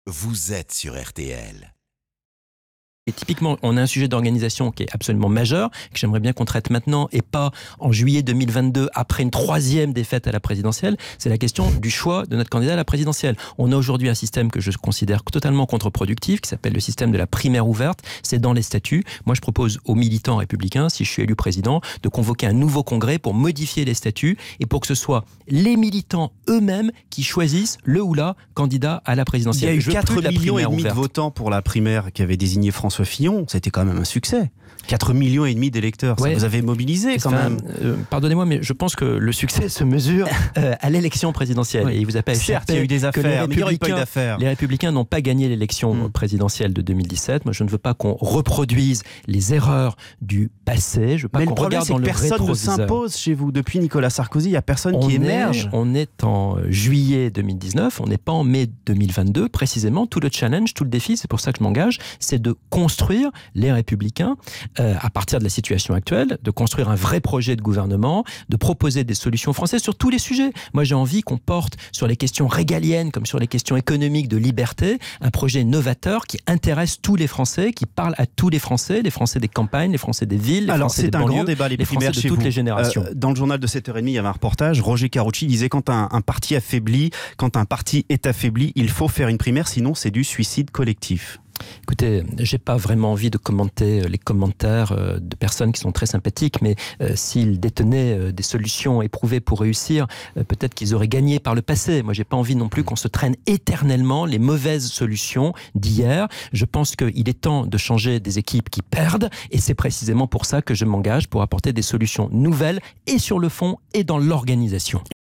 vous êtes sur RTL. Et typiquement, on a un sujet d'organisation qui est absolument majeur, que j'aimerais bien qu'on traite maintenant et pas en juillet 2022, après une troisième défaite à la présidentielle. C'est la question du choix de notre candidat à la présidentielle. On a aujourd'hui un système que je considère totalement contre-productif, qui s'appelle le système de la primaire ouverte. C'est dans les statuts. Moi, je propose aux militants républicains, si je suis élu président, de convoquer un nouveau congrès pour modifier les statuts et pour que ce soit les militants eux-mêmes qui choisissent le ou la candidat à la présidentielle. Il y a eu 4,5 millions de votants pour la primaire qui avait désigné François Fillon. C'était quand même un succès. 4,5 millions d'électeurs, ça vous avez mobilisé quand même. Pardonnez-moi, mais je pense que le succès se mesure à l'élection présidentielle. Oui. Et il vous a pas Certes, il y a eu des affaires, mais il n'y aurait pas eu d'affaires. Les Républicains n'ont pas gagné l'élection présidentielle de 2017. Moi, je ne veux pas qu'on reproduise les erreurs du passé. Je veux pas qu'on regarde dans le rétroviseur. Personne ne s'impose chez vous. Depuis Nicolas Sarkozy, il n'y a personne qui émerge. On est en juillet 2019, on n'est pas en mai 2022. Précisément, tout le challenge, tout le défi, c'est pour ça que je m'engage, c'est de construire les Républicains à partir de la situation actuelle, de construire un vrai projet de gouvernement, de proposer des solutions françaises sur tous les sujets. Moi, j'ai envie qu'on porte sur les questions régaliennes comme sur les questions économiques de liberté, un projet novateur qui intéresse tous les Français, qui parle à tous les Français des campagnes, les Français des villes, les Français des banlieues. Alors, c'est un grand débat, les primaires Français de toutes les générations. Dans le journal de 7h30, il y avait un reportage, Roger Carucci disait quand un parti est affaibli, il faut faire une primaire, sinon c'est du suicide collectif. Écoutez, j'ai pas vraiment envie de commenter les commentaires de personnes qui sont très sympathiques, mais s'ils détenaient des solutions éprouvées pour réussir, peut-être qu'ils auraient gagné par le passé. Moi, j'ai pas envie non plus qu'on se traîne éternellement les mauvaises solutions d'hier. Je pense qu'il est temps de changer des équipes qui perdent, et c'est précisément pour ça que je m'engage pour apporter des solutions nouvelles, et sur le fond, et dans l'organisation.